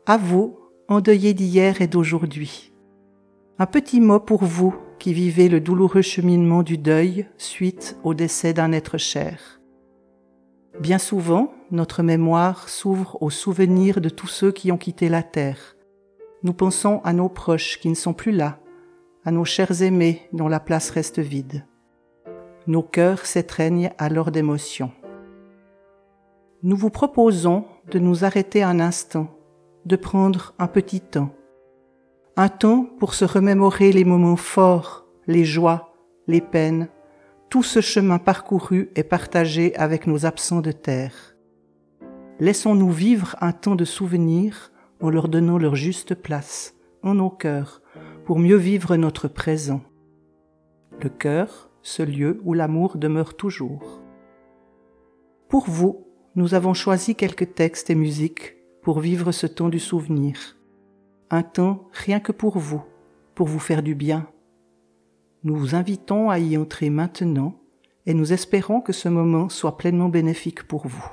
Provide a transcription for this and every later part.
À vous, endeuillés d'hier et d'aujourd'hui. Un petit mot pour vous qui vivez le douloureux cheminement du deuil suite au décès d'un être cher. Bien souvent, notre mémoire s'ouvre aux souvenirs de tous ceux qui ont quitté la terre. Nous pensons à nos proches qui ne sont plus là, à nos chers aimés dont la place reste vide. Nos cœurs s'étreignent alors d'émotion. Nous vous proposons de nous arrêter un instant, de prendre un petit temps. Un temps pour se remémorer les moments forts, les joies, les peines, tout ce chemin parcouru et partagé avec nos absents de terre. Laissons-nous vivre un temps de souvenirs en leur donnant leur juste place, en nos cœurs, pour mieux vivre notre présent. Le cœur, ce lieu où l'amour demeure toujours. Pour vous, nous avons choisi quelques textes et musiques pour vivre ce temps du souvenir. Un temps rien que pour vous faire du bien. Nous vous invitons à y entrer maintenant et nous espérons que ce moment soit pleinement bénéfique pour vous.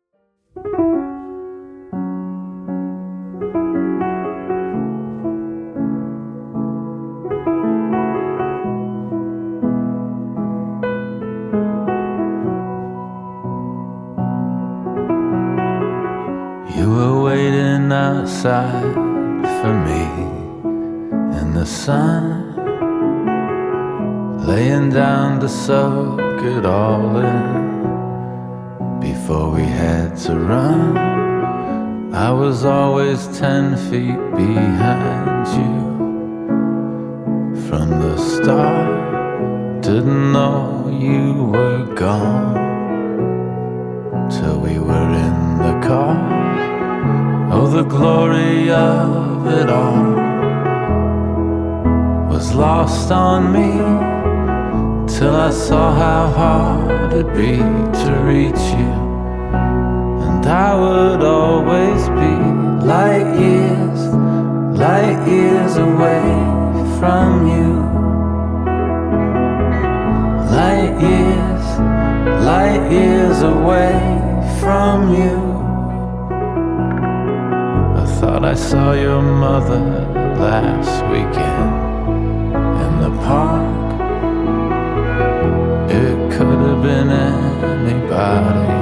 You were waiting outside for me in the sun, laying down to soak it all in before we had to run. I was always 10 feet behind you from the start. Didn't know you were gone till we were in the car. Oh, the glory of it all was lost on me till I saw how hard it'd be to reach you. And I would always be light years away from you. Light years away from you. I thought I saw your mother last weekend in the park. It could have been anybody.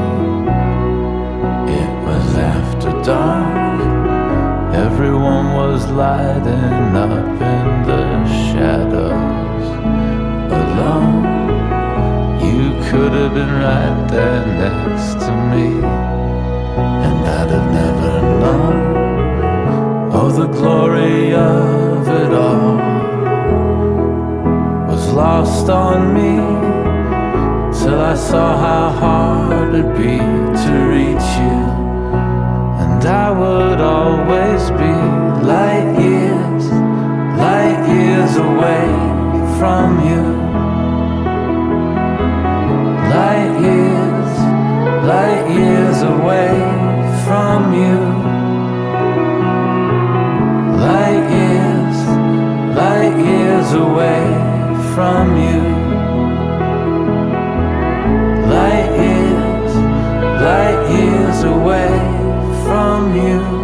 It was after dark. Everyone was lighting up in the shadows alone. You could have been right there next to me, and I'd have never known. Oh, the glory of it all was lost on me till I saw how hard it'd be to reach you. And I would always be light years away from you. Light years away from you. Light years away from you. Light years away from you.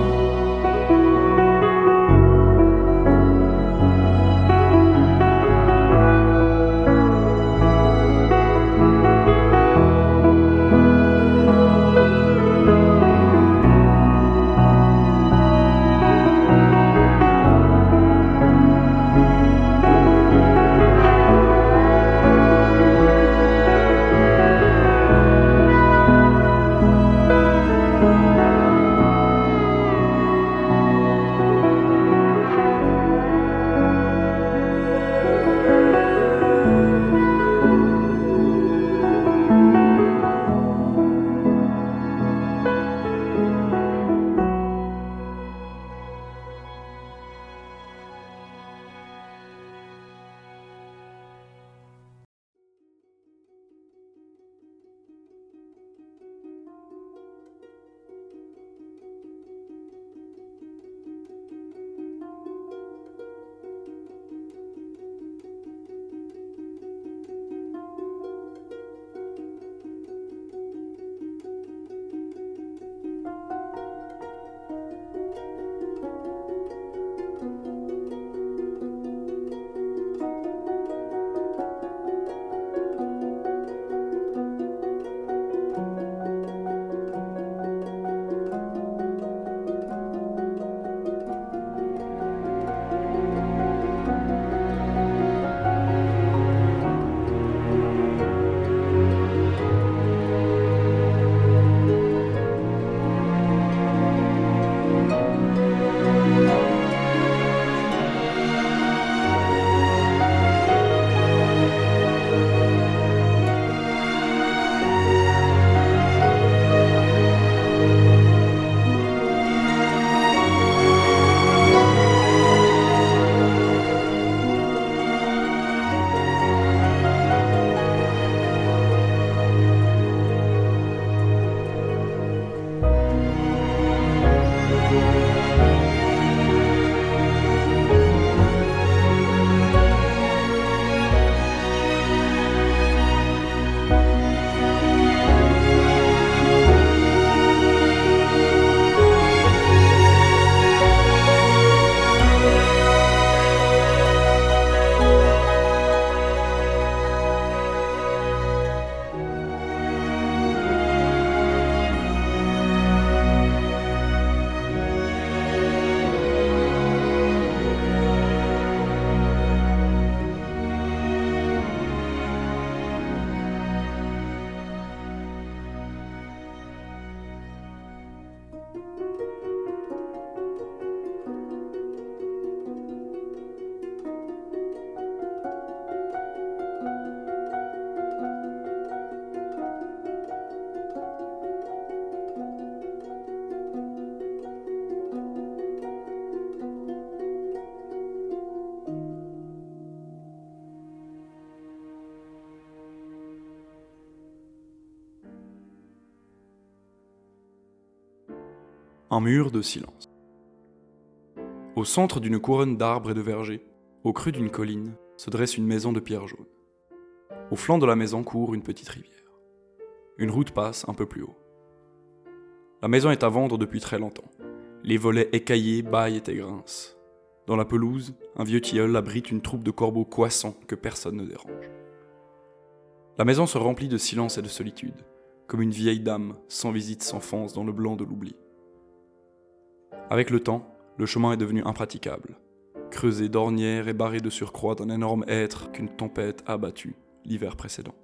Un mur de silence. Au centre d'une couronne d'arbres et de vergers, au creux d'une colline, se dresse une maison de pierre jaune. Au flanc de la maison court une petite rivière. Une route passe un peu plus haut. La maison est à vendre depuis très longtemps. Les volets écaillés bâillent et grincent. Dans la pelouse, un vieux tilleul abrite une troupe de corbeaux coissants que personne ne dérange. La maison se remplit de silence et de solitude, comme une vieille dame sans visite s'enfonce dans le blanc de l'oubli. Avec le temps, le chemin est devenu impraticable, creusé d'ornières et barré de surcroît d'un énorme hêtre qu'une tempête a abattu l'hiver précédent.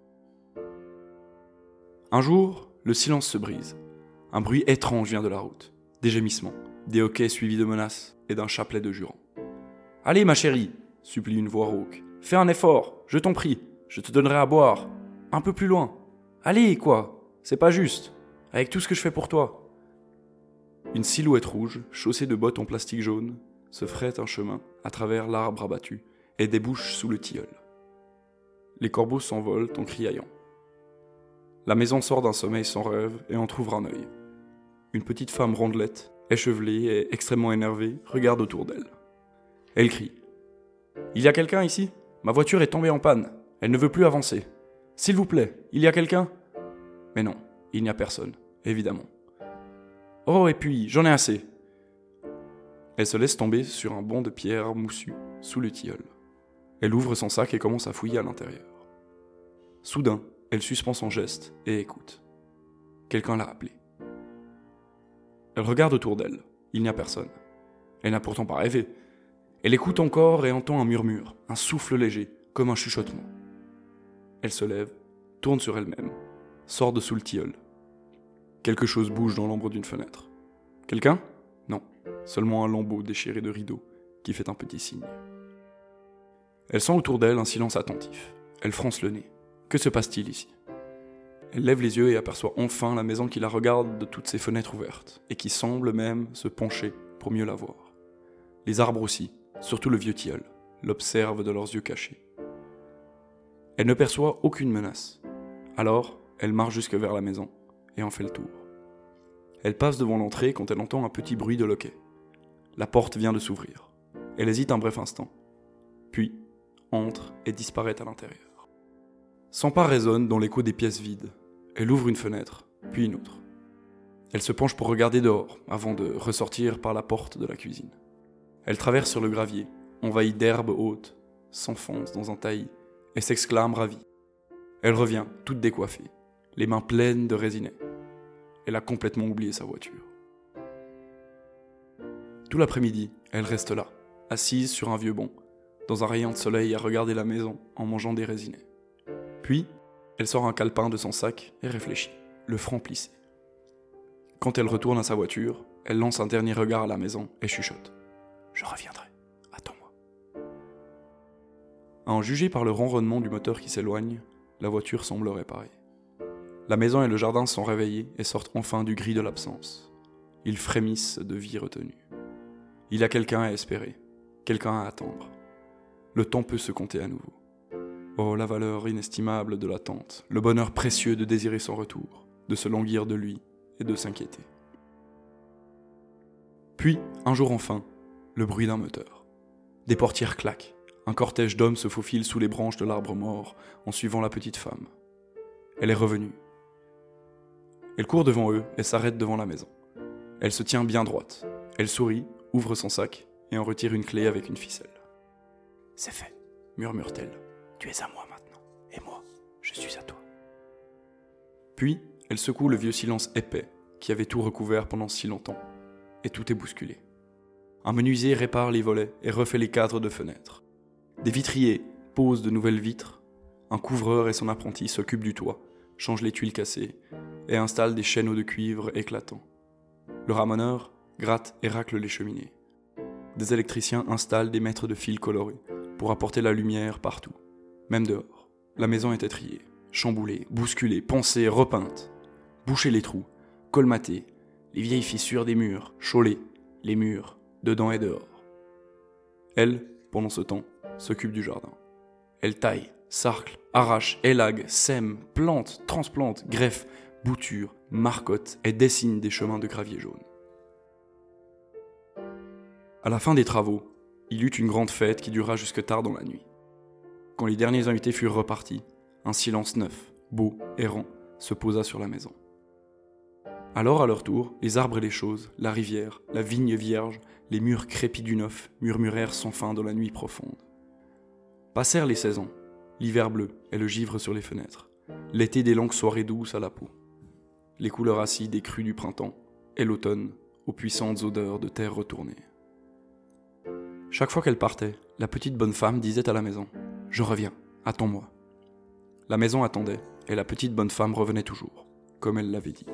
Un jour, le silence se brise. Un bruit étrange vient de la route. Des gémissements, des hoquets suivis de menaces et d'un chapelet de jurons. « Allez, ma chérie !» supplie une voix rauque. « Fais un effort, je t'en prie, je te donnerai à boire. Un peu plus loin. Allez, quoi, c'est pas juste, avec tout ce que je fais pour toi. » Une silhouette rouge, chaussée de bottes en plastique jaune, se fraye un chemin à travers l'arbre abattu et débouche sous le tilleul. Les corbeaux s'envolent en criaillant. La maison sort d'un sommeil sans rêve et entr'ouvre un œil. Une petite femme rondelette, échevelée et extrêmement énervée, regarde autour d'elle. Elle crie. « Il y a quelqu'un ici ? Ma voiture est tombée en panne. Elle ne veut plus avancer. S'il vous plaît, il y a quelqu'un ? » Mais non, il n'y a personne, évidemment. « Oh, et puis, j'en ai assez. » Elle se laisse tomber sur un banc de pierre moussu, sous le tilleul. Elle ouvre son sac et commence à fouiller à l'intérieur. Soudain, elle suspend son geste et écoute. Quelqu'un l'a appelée. Elle regarde autour d'elle. Il n'y a personne. Elle n'a pourtant pas rêvé. Elle écoute encore et entend un murmure, un souffle léger, comme un chuchotement. Elle se lève, tourne sur elle-même, sort de sous le tilleul. Quelque chose bouge dans l'ombre d'une fenêtre. Quelqu'un ? Non, seulement un lambeau déchiré de rideaux qui fait un petit signe. Elle sent autour d'elle un silence attentif. Elle fronce le nez. Que se passe-t-il ici ? Elle lève les yeux et aperçoit enfin la maison qui la regarde de toutes ses fenêtres ouvertes, et qui semble même se pencher pour mieux la voir. Les arbres aussi, surtout le vieux tilleul, l'observent de leurs yeux cachés. Elle ne perçoit aucune menace. Alors, elle marche jusque vers la maison, et en fait le tour. Elle passe devant l'entrée quand elle entend un petit bruit de loquet. La porte vient de s'ouvrir. Elle hésite un bref instant, puis entre et disparaît à l'intérieur. Son pas résonne dans l'écho des pièces vides. Elle ouvre une fenêtre, puis une autre. Elle se penche pour regarder dehors, avant de ressortir par la porte de la cuisine. Elle traverse sur le gravier, envahie d'herbes hautes, s'enfonce dans un taillis, et s'exclame ravie. Elle revient, toute décoiffée, les mains pleines de résinets. Elle a complètement oublié sa voiture. Tout l'après-midi, elle reste là, assise sur un vieux banc, dans un rayon de soleil à regarder la maison en mangeant des résinets. Puis, elle sort un calepin de son sac et réfléchit, le front plissé. Quand elle retourne à sa voiture, elle lance un dernier regard à la maison et chuchote. « Je reviendrai, attends-moi. » À en juger par le ronronnement du moteur qui s'éloigne, la voiture semble réparée. La maison et le jardin sont réveillés et sortent enfin du gris de l'absence. Ils frémissent de vie retenue. Il y a quelqu'un à espérer, quelqu'un à attendre. Le temps peut se compter à nouveau. Oh, la valeur inestimable de l'attente, le bonheur précieux de désirer son retour, de se languir de lui et de s'inquiéter. Puis, un jour enfin, le bruit d'un moteur. Des portières claquent, un cortège d'hommes se faufile sous les branches de l'arbre mort en suivant la petite femme. Elle est revenue. Elle court devant eux et s'arrête devant la maison. Elle se tient bien droite. Elle sourit, ouvre son sac et en retire une clé avec une ficelle. « C'est fait, » murmure-t-elle. « Tu es à moi maintenant, et moi, je suis à toi. » Puis, elle secoue le vieux silence épais qui avait tout recouvert pendant si longtemps, et tout est bousculé. Un menuisier répare les volets et refait les cadres de fenêtres. Des vitriers posent de nouvelles vitres. Un couvreur et son apprenti s'occupent du toit, changent les tuiles cassées et installent des chaîneaux de cuivre éclatants. Le ramoneur gratte et racle les cheminées. Des électriciens installent des mètres de fils colorés pour apporter la lumière partout. Même dehors, la maison est étriée, chamboulée, bousculée, poncée, repeinte. Boucher les trous, colmater, les vieilles fissures des murs, choler les murs, dedans et dehors. Elle, pendant ce temps, s'occupe du jardin. Elle taille, sarcle, arrache, élague, sème, plante, transplante, greffe, bouture, marcotte et dessine des chemins de gravier jaune. À la fin des travaux, il eut une grande fête qui dura jusque tard dans la nuit. Quand les derniers invités furent repartis, un silence neuf, beau, errant, se posa sur la maison. Alors, à leur tour, les arbres et les choses, la rivière, la vigne vierge, les murs crépis du neuf murmurèrent sans fin dans la nuit profonde. Passèrent les 16 ans, l'hiver bleu et le givre sur les fenêtres, l'été des longues soirées douces à la peau, les couleurs acides et crues du printemps, et l'automne, aux puissantes odeurs de terre retournée. Chaque fois qu'elle partait, la petite bonne femme disait à la maison « Je reviens, attends-moi ». La maison attendait, et la petite bonne femme revenait toujours, comme elle l'avait dit.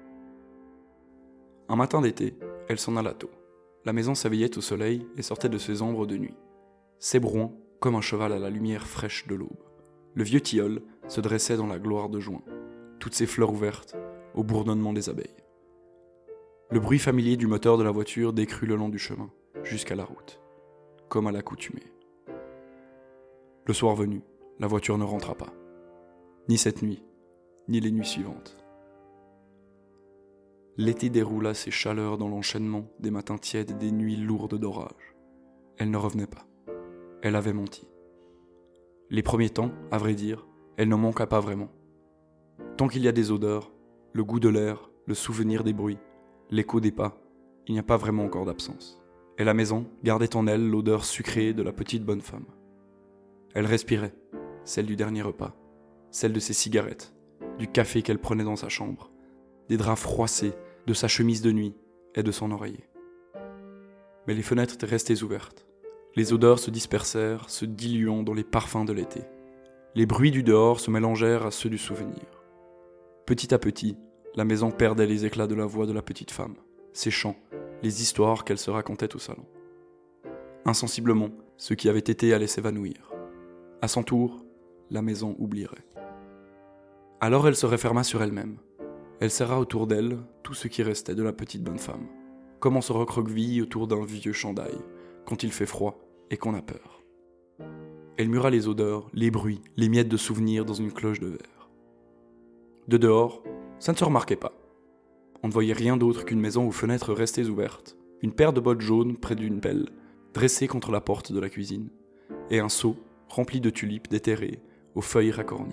Un matin d'été, elle s'en alla tôt. La maison s'éveillait au soleil et sortait de ses ombres de nuit, s'ébrouant comme un cheval à la lumière fraîche de l'aube. Le vieux tilleul se dressait dans la gloire de juin, toutes ses fleurs ouvertes, au bourdonnement des abeilles. Le bruit familier du moteur de la voiture décrut le long du chemin, jusqu'à la route, comme à l'accoutumée. Le soir venu, la voiture ne rentra pas, ni cette nuit, ni les nuits suivantes. L'été déroula ses chaleurs dans l'enchaînement des matins tièdes et des nuits lourdes d'orage. Elle ne revenait pas. Elle avait menti. Les premiers temps, à vrai dire, elle n'en manqua pas vraiment. Tant qu'il y a des odeurs, le goût de l'air, le souvenir des bruits, l'écho des pas, il n'y a pas vraiment encore d'absence. Et la maison gardait en elle l'odeur sucrée de la petite bonne femme. Elle respirait, celle du dernier repas, celle de ses cigarettes, du café qu'elle prenait dans sa chambre, des draps froissés, de sa chemise de nuit et de son oreiller. Mais les fenêtres étaient restées ouvertes. Les odeurs se dispersèrent, se diluant dans les parfums de l'été. Les bruits du dehors se mélangèrent à ceux du souvenir. Petit à petit, la maison perdait les éclats de la voix de la petite femme, ses chants, les histoires qu'elle se racontait au salon. Insensiblement, ce qui avait été allait s'évanouir. À son tour, la maison oublierait. Alors elle se referma sur elle-même. Elle serra autour d'elle tout ce qui restait de la petite bonne femme, comme on se recroqueville autour d'un vieux chandail, quand il fait froid et qu'on a peur. Elle mura les odeurs, les bruits, les miettes de souvenirs dans une cloche de verre. De dehors, ça ne se remarquait pas. On ne voyait rien d'autre qu'une maison aux fenêtres restées ouvertes, une paire de bottes jaunes près d'une pelle, dressée contre la porte de la cuisine, et un seau rempli de tulipes déterrées, aux feuilles racornies.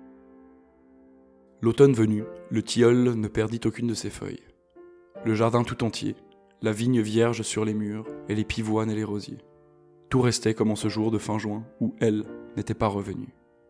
L'automne venu, le tilleul ne perdit aucune de ses feuilles. Le jardin tout entier, la vigne vierge sur les murs, et les pivoines et les rosiers. Tout restait comme en ce jour de fin juin où elle n'était pas revenue.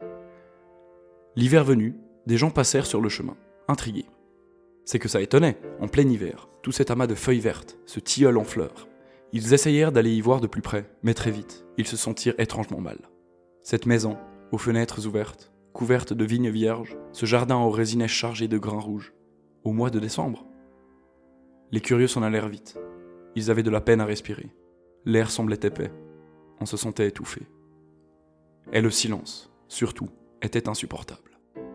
L'hiver venu, des gens passèrent sur le chemin, intrigués. C'est que ça étonnait, en plein hiver, tout cet amas de feuilles vertes, ce tilleul en fleurs. Ils essayèrent d'aller y voir de plus près, mais très vite, ils se sentirent étrangement mal. Cette maison, aux fenêtres ouvertes, couverte de vignes vierges, ce jardin aux résinets chargés de grains rouges, au mois de décembre. Les curieux s'en allèrent vite. Ils avaient de la peine à respirer. L'air semblait épais. On se sentait étouffé. Et le silence, surtout, était insupportable.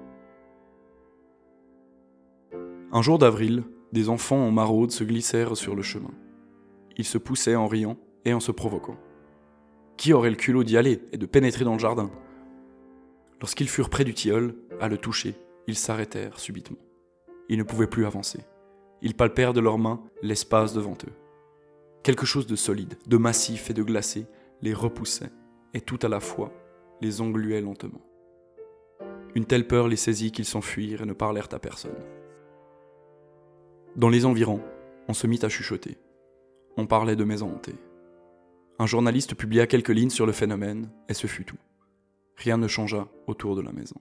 Un jour d'avril, des enfants en maraude se glissèrent sur le chemin. Ils se poussaient en riant et en se provoquant. Qui aurait le culot d'y aller et de pénétrer dans le jardin ? Lorsqu'ils furent près du tilleul, à le toucher, ils s'arrêtèrent subitement. Ils ne pouvaient plus avancer. Ils palpèrent de leurs mains l'espace devant eux. Quelque chose de solide, de massif et de glacé les repoussait, et tout à la fois les engluait lentement. Une telle peur les saisit qu'ils s'enfuirent et ne parlèrent à personne. Dans les environs, on se mit à chuchoter. On parlait de maisons hantées. Un journaliste publia quelques lignes sur le phénomène, et ce fut tout. Rien ne changea autour de la maison.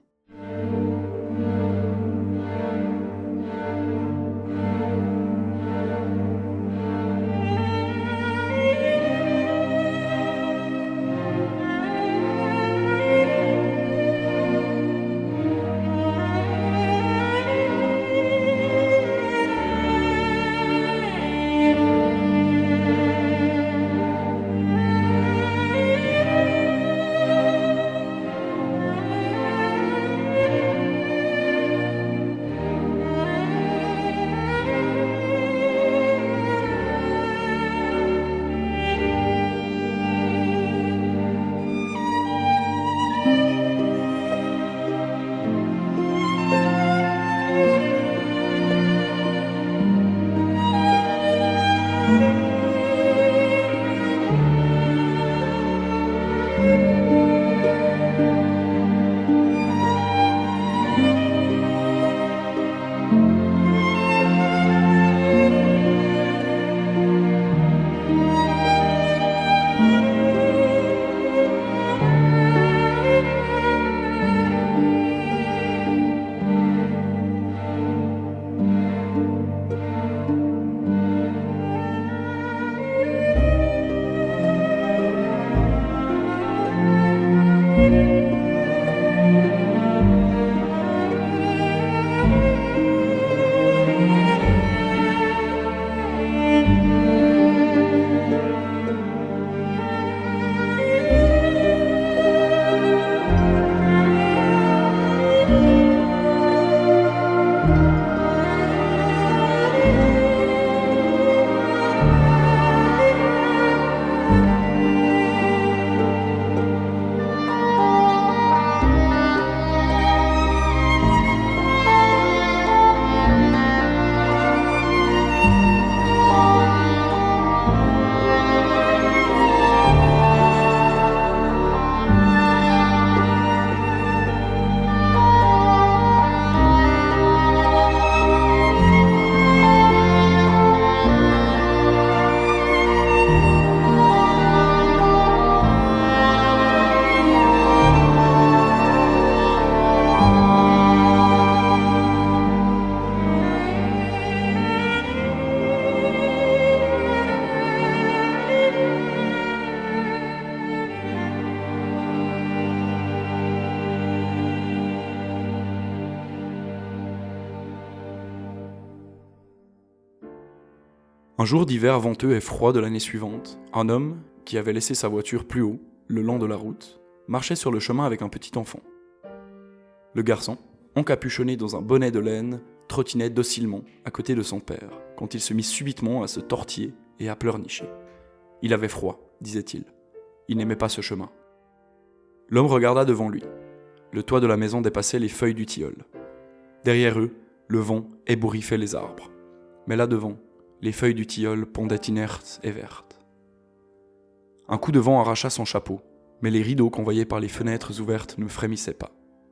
Un jour d'hiver venteux et froid de l'année suivante, un homme, qui avait laissé sa voiture plus haut, le long de la route, marchait sur le chemin avec un petit enfant. Le garçon, encapuchonné dans un bonnet de laine, trottinait docilement à côté de son père, quand il se mit subitement à se tortiller et à pleurnicher. Il avait froid, disait-il. Il n'aimait pas ce chemin. L'homme regarda devant lui. Le toit de la maison dépassait les feuilles du tilleul. Derrière eux, le vent ébouriffait les arbres. Mais là devant, les feuilles du tilleul pondaient inertes et vertes. Un coup de vent arracha son chapeau, mais les rideaux qu'on voyait par les fenêtres ouvertes ne frémissaient pas.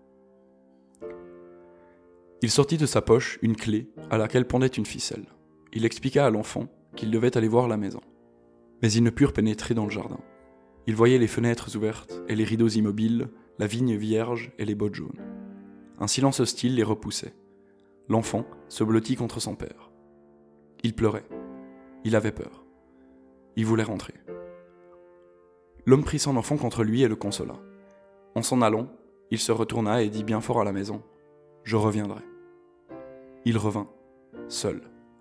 Il sortit de sa poche une clé à laquelle pendait une ficelle. Il expliqua à l'enfant qu'il devait aller voir la maison. Mais ils ne purent pénétrer dans le jardin. Ils voyaient les fenêtres ouvertes et les rideaux immobiles, la vigne vierge et les bottes jaunes. Un silence hostile les repoussait. L'enfant se blottit contre son père. Il pleurait. Il avait peur. Il voulait rentrer. L'homme prit son enfant contre lui et le consola. En s'en allant, il se retourna et dit bien fort à la maison : « Je reviendrai. » Il revint, seul.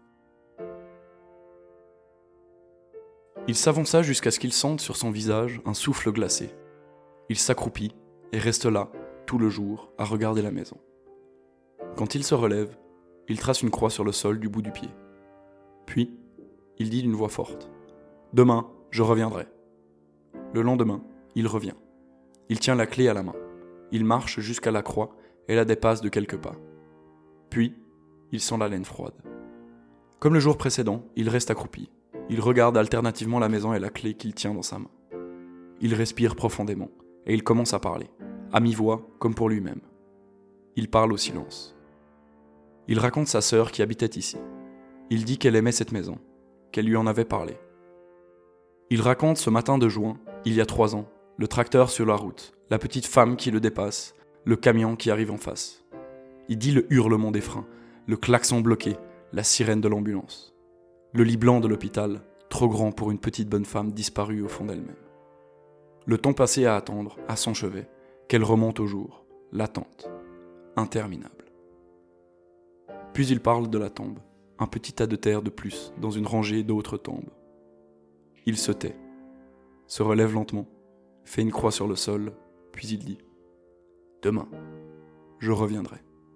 Il s'avança jusqu'à ce qu'il sente sur son visage un souffle glacé. Il s'accroupit et reste là, tout le jour, à regarder la maison. Quand il se relève, il trace une croix sur le sol du bout du pied. Puis, il dit d'une voix forte : « Demain, je reviendrai. » Le lendemain, il revient. Il tient la clé à la main. Il marche jusqu'à la croix et la dépasse de quelques pas. Puis, il sent la laine froide. Comme le jour précédent, il reste accroupi. Il regarde alternativement la maison et la clé qu'il tient dans sa main. Il respire profondément et il commence à parler, à mi-voix comme pour lui-même. Il parle au silence. Il raconte sa sœur qui habitait ici. Il dit qu'elle aimait cette maison, qu'elle lui en avait parlé. Il raconte ce matin de juin, il y a 3 ans, le tracteur sur la route, la petite femme qui le dépasse, le camion qui arrive en face. Il dit le hurlement des freins, le klaxon bloqué, la sirène de l'ambulance. Le lit blanc de l'hôpital, trop grand pour une petite bonne femme disparue au fond d'elle-même. Le temps passé à attendre, à son chevet, qu'elle remonte au jour, l'attente, interminable. Puis il parle de la tombe, un petit tas de terre de plus dans une rangée d'autres tombes. Il se tait, se relève lentement, fait une croix sur le sol, puis il dit : « Demain, je reviendrai. »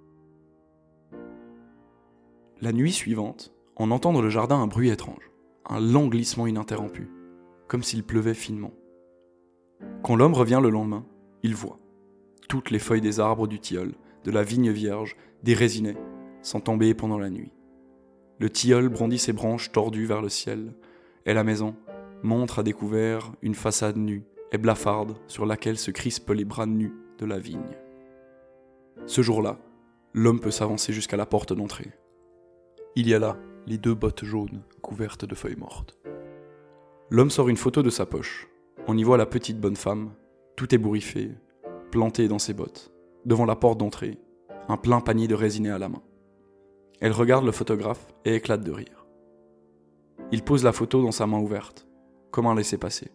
La nuit suivante, on entend dans le jardin un bruit étrange, un lent glissement ininterrompu, comme s'il pleuvait finement. Quand l'homme revient le lendemain, il voit toutes les feuilles des arbres du tilleul, de la vigne vierge, des résinets, sont tombées pendant la nuit. Le tilleul brandit ses branches tordues vers le ciel, et la maison montre à découvert une façade nue et blafarde sur laquelle se crispent les bras nus de la vigne. Ce jour-là, l'homme peut s'avancer jusqu'à la porte d'entrée. Il y a là les 2 bottes jaunes couvertes de feuilles mortes. L'homme sort une photo de sa poche. On y voit la petite bonne femme, tout ébouriffée, plantée dans ses bottes, devant la porte d'entrée, un plein panier de résinets à la main. Elle regarde le photographe et éclate de rire. Il pose la photo dans sa main ouverte, comme un laissez-passer.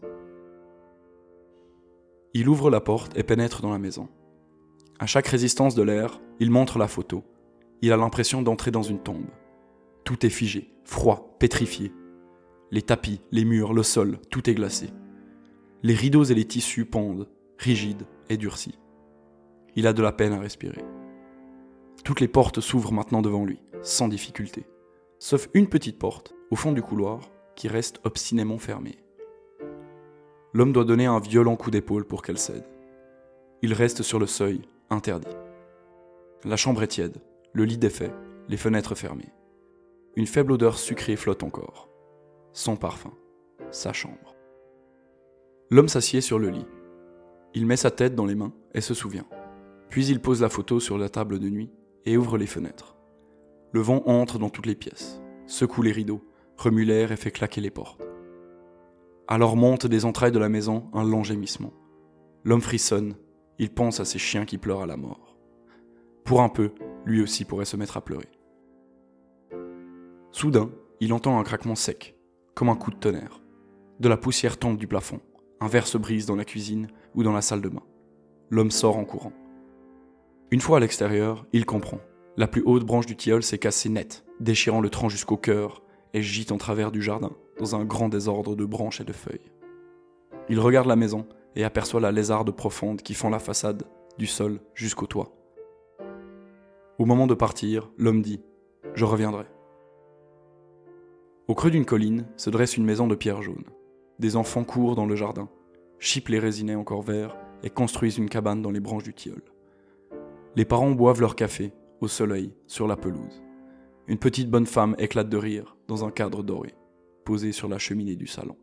Il ouvre la porte et pénètre dans la maison. À chaque résistance de l'air, il montre la photo. Il a l'impression d'entrer dans une tombe. Tout est figé, froid, pétrifié. Les tapis, les murs, le sol, tout est glacé. Les rideaux et les tissus pendent, rigides et durcis. Il a de la peine à respirer. Toutes les portes s'ouvrent maintenant devant lui, sans difficulté, sauf une petite porte, au fond du couloir, qui reste obstinément fermée. L'homme doit donner un violent coup d'épaule pour qu'elle cède. Il reste sur le seuil, interdit. La chambre est tiède, le lit défait, les fenêtres fermées. Une faible odeur sucrée flotte encore. Son parfum, sa chambre. L'homme s'assied sur le lit. Il met sa tête dans les mains et se souvient. Puis il pose la photo sur la table de nuit et ouvre les fenêtres. Le vent entre dans toutes les pièces, secoue les rideaux, remue l'air et fait claquer les portes. Alors monte des entrailles de la maison un long gémissement. L'homme frissonne, il pense à ses chiens qui pleurent à la mort. Pour un peu, lui aussi pourrait se mettre à pleurer. Soudain, il entend un craquement sec, comme un coup de tonnerre. De la poussière tombe du plafond, un verre se brise dans la cuisine ou dans la salle de bain. L'homme sort en courant. Une fois à l'extérieur, il comprend. La plus haute branche du tilleul s'est cassée net, déchirant le tronc jusqu'au cœur et gîte en travers du jardin, dans un grand désordre de branches et de feuilles. Il regarde la maison et aperçoit la lézarde profonde qui fend la façade, du sol jusqu'au toit. Au moment de partir, l'homme dit « Je reviendrai ». Au creux d'une colline se dresse une maison de pierre jaune. Des enfants courent dans le jardin, chipent les résinets encore verts et construisent une cabane dans les branches du tilleul. Les parents boivent leur café, au soleil, sur la pelouse. Une petite bonne femme éclate de rire dans un cadre doré, posé sur la cheminée du salon.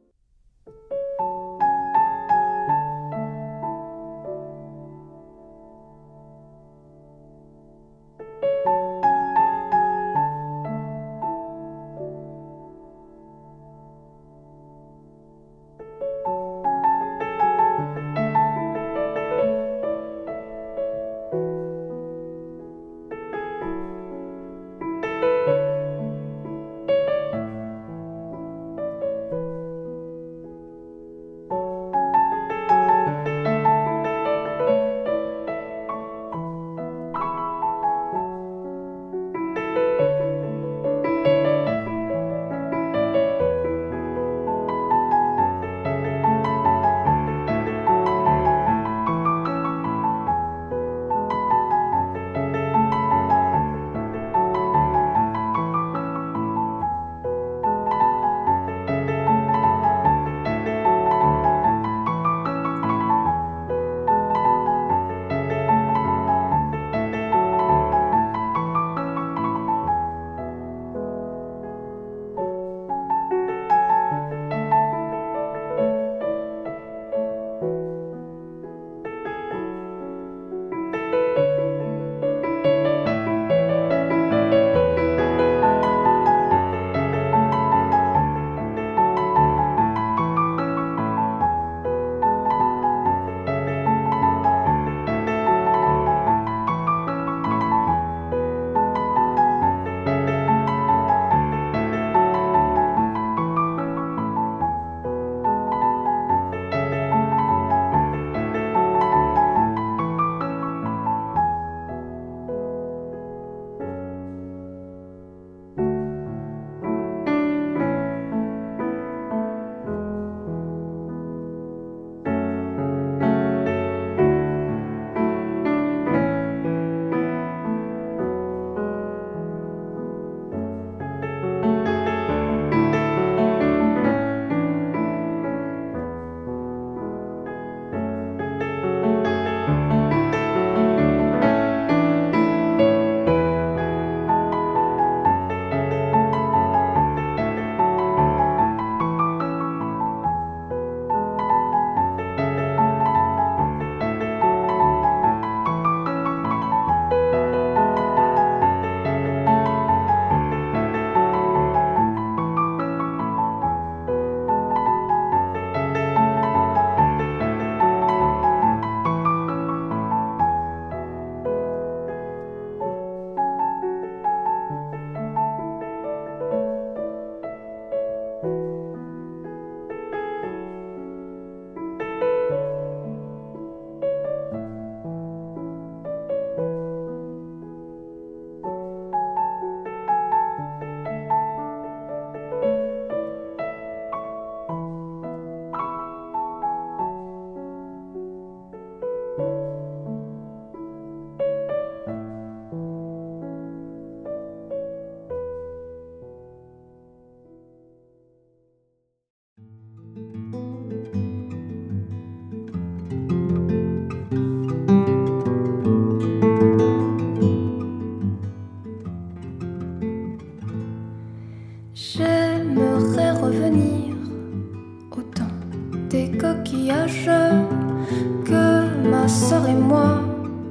sœur et moi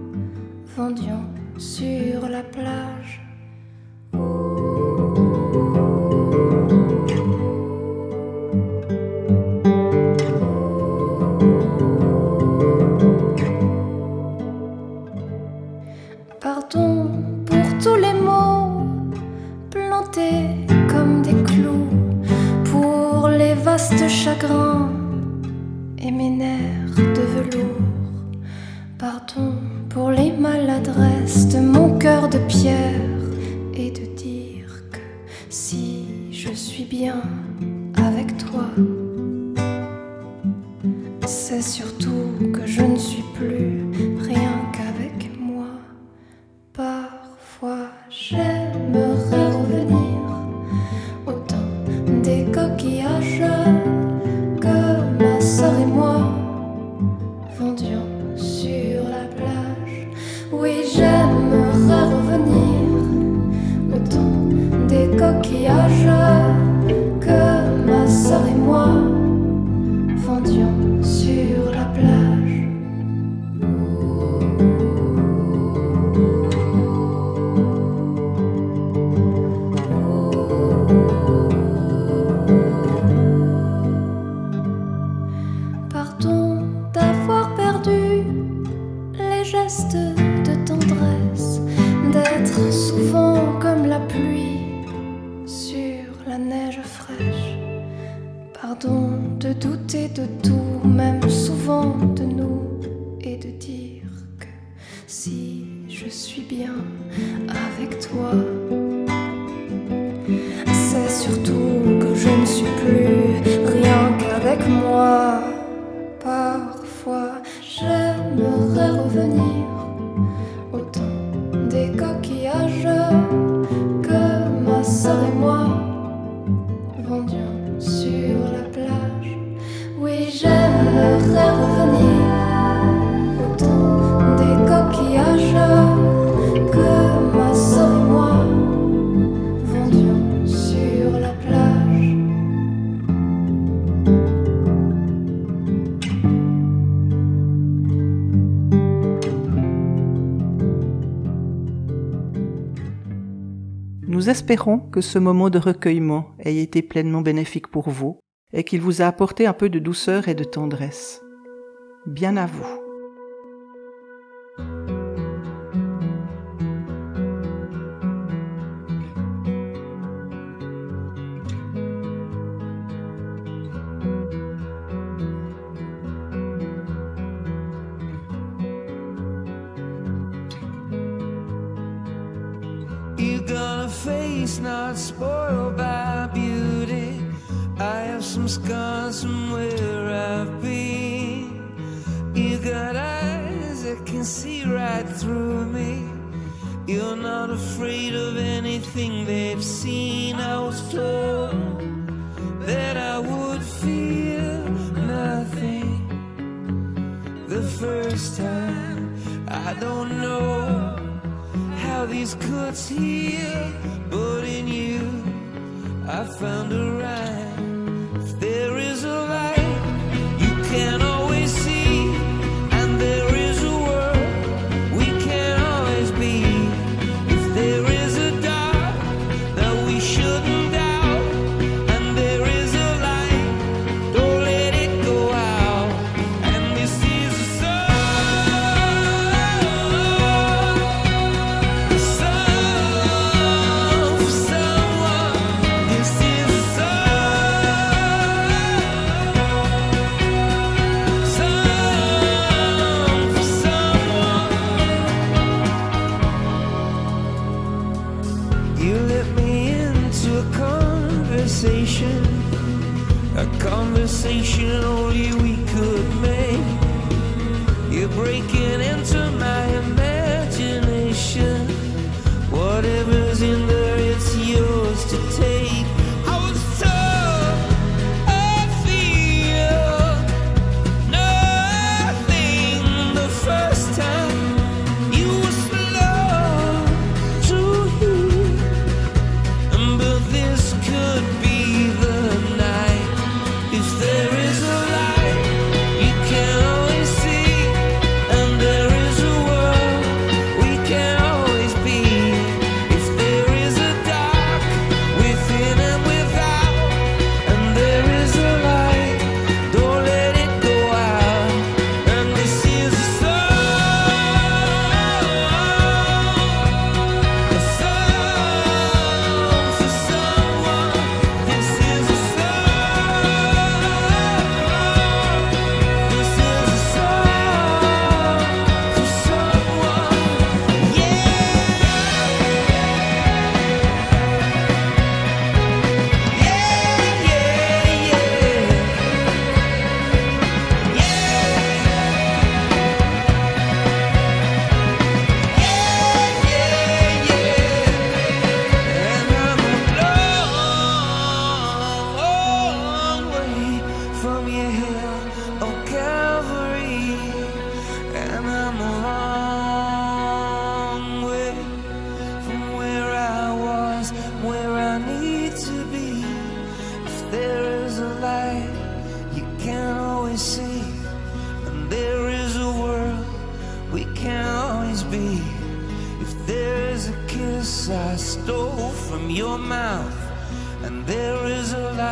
vendions sur la plage. Pardon pour tous les mots plantés comme des clous, pour les vastes chagrins et mes nerfs de velours. Pardon pour les maladresses de mon cœur de pierre, et de dire que si je je suis bien avec toi. C'est surtout que je ne suis plus rien qu'avec moi. Parfois j'aimerais revenir au temps des coquillages que ma sœur et moi vendions sur la plage. Oui, j'aimerais revenir au temps des coquillages que ma sœur et moi vendions sur la plage. Pardon d'avoir perdu les gestes de tendresse, d'être souvent comme la pluie sur la neige fraîche. Pardon de douter de tout, même souvent de nous, et de dire que si je suis bien avec toi, c'est surtout que je ne suis plus rien qu'avec moi. Parfois j'aimerais revenir au temps des coquillages que ma sœur et moi vendions sur la plage. Oui, j'aimerais revenir au temps des coquillages que ma sœur et moi vendions sur la plage. Nous espérons que ce moment de recueillement ait été pleinement bénéfique pour vous et qu'il vous a apporté un peu de douceur et de tendresse. Bien à vous. You got a face not spoiled by beauty. I have some scars from where I've been. You got eyes that can see right through me. You're not afraid of anything they've seen. I was told that I would feel nothing the first time. I don't know how these cuts heal, but in you I found a rhyme. If there is a light you can always see, and there is a world we can always be. If there is a dark that we shouldn't doubt, and there is a light, don't let it go out. And this is a song for someone. This is a song for someone. You let me into a conversation only we could make. You're breaking into my imagination. Whatever's in there, it's yours to take. I was told I feel nothing the first time. You were slow to hear, but this could be the night. If there is a light you can always see, and there is a world we can always be. If there is can't always see, and there is a world we can't always be. If there is a kiss I stole from your mouth, and there is a light